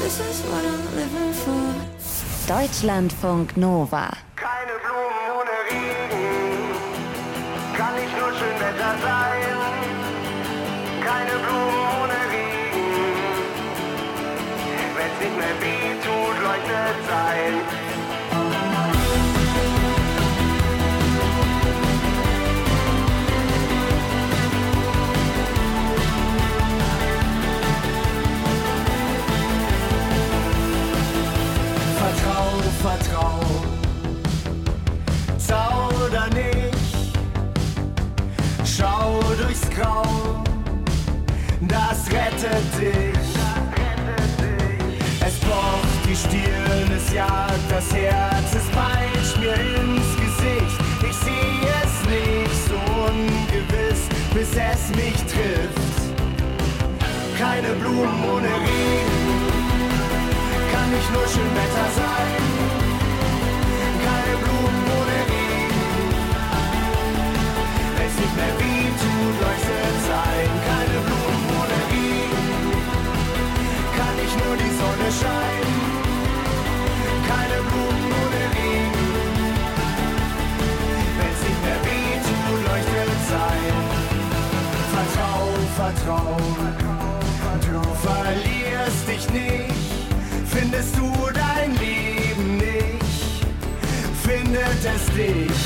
This is what I'm living for. Deutschlandfunk Nova. Keine Blumen ohne Regen, kann nicht nur schön Wetter sein. Keine Blumen ohne Regen, wenn's nicht mehr weh tut, leuchtet sein. Vertrau, zau oder nicht, schau durchs Grau, das rettet dich. Es pocht, die Stirn, es jagt, das Herz, es peitscht mir ins Gesicht. Ich sehe es nicht so ungewiss, bis es mich trifft. Keine Blumen ohne Regen, kann nicht nur schön Wetter sein. Keine Blumen ohne Regen, wenn's nicht mehr weh tut, leuchtet sein. Keine Blumen ohne Regen, kann nicht nur die Sonne scheinen. Keine Blumen ohne Regen, wenn's nicht mehr weh tut, leuchtet sein. Vertrau, du verlierst dich nicht. Findest du dein Leben nicht, findet es dich.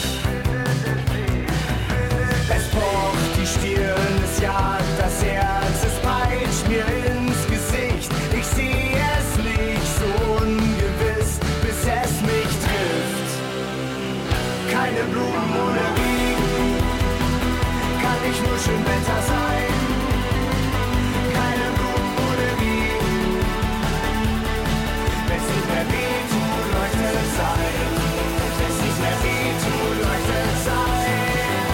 Es pocht, die Stirn, es jagt, das Herz, es peitscht mir ins Gesicht. Ich sehe es nicht so ungewiss, bis es mich trifft. Keine Blumen ohne Regen, kann nicht nur schön Wetter sein. Keine Blumen ohne Regen, wenn's nicht mehr weh tut, leuchtet sein. Wenn's nicht mehr weh tut, leuchtet sein.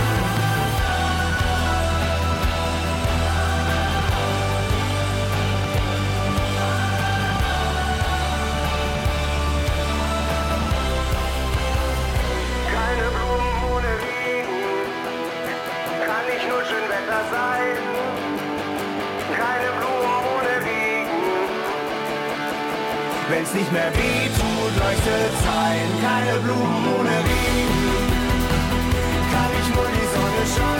Keine Blumen ohne Regen, kann nicht nur schön Wetter sein. Keine Blumen ohne Regen, Wenn's nicht mehr weh tut, leuchtet sein. Keine Blumen ohne Regen, kann ich nur die Sonne scheinen.